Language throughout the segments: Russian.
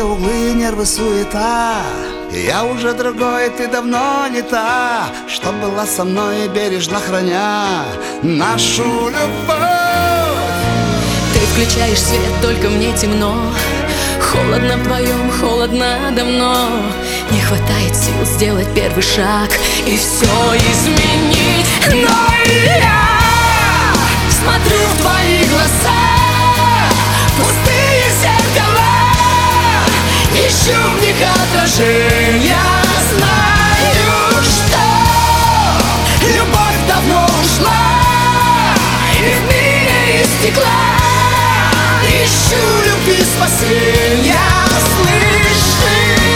Острые углы, нервы, суета. Я уже другой, ты давно не та, что была со мной, бережно храня нашу любовь. Ты включаешь свет, только мне темно. Холодно вдвоем, холодно давно. Не хватает сил сделать первый шаг и все изменить. Но я смотрю в твои глаза, пустые зеркала, ищу в них отражения. Знаю, что любовь давно ушла, и в мире из стекла ищу любви спасения. Слышишь?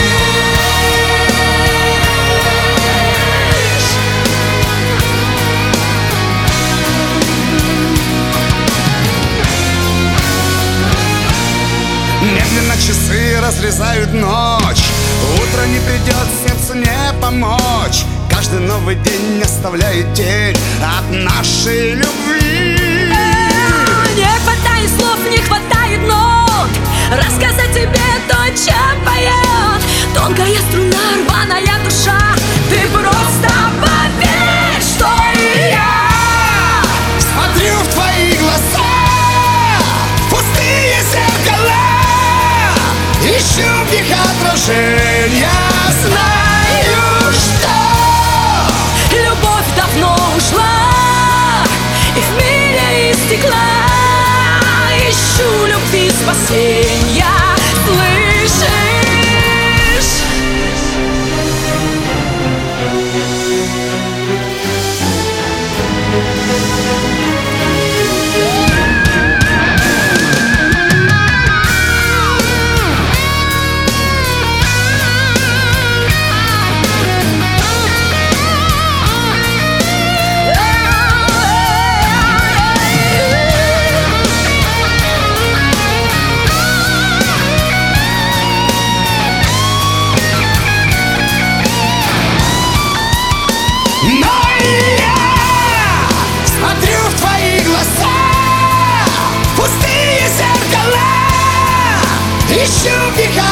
Медленно часы разрезают ночь. Утро не придет, сердцу не помочь. Каждый новый день оставляет тень от нашей любви. Не хватает слов, не хватает нот рассказать тебе то, чем поет тонкая струна, рваная душа. Ты просто поверь, что и я Смотрю в твои глаза, пустые зеркала, ищу в них отражения. знаю, что любовь давно ушла, и в мире из стекла ищу любви спасения. Слышишь? Ищу в них